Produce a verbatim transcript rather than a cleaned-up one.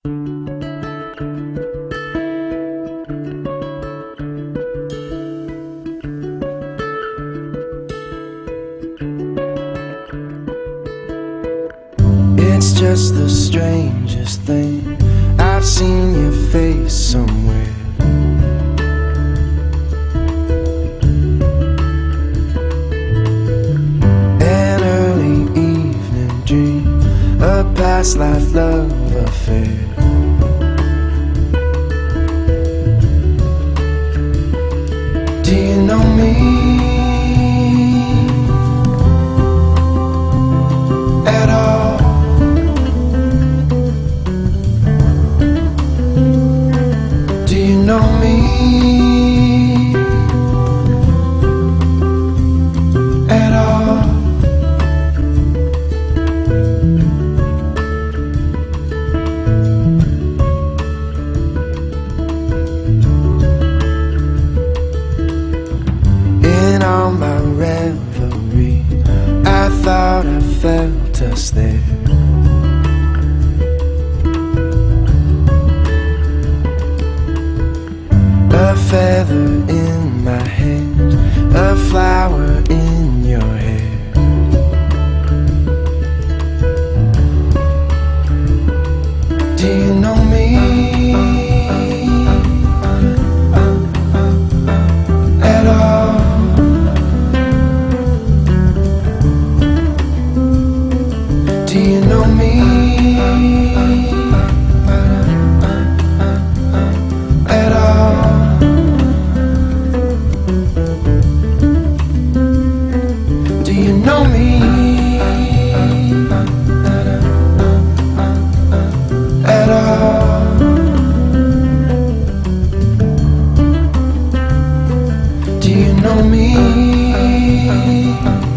It's just the strangest thing. I've seen your face somewhere. An early evening dream, a past life love affair. Do you know me at all? Do you know me at all? In all my reverie, I thought I felt us there. A feather in my hand, a flower in your hair. Do you know me at all? Do you know me at all? Do you know me at all? Do you know me?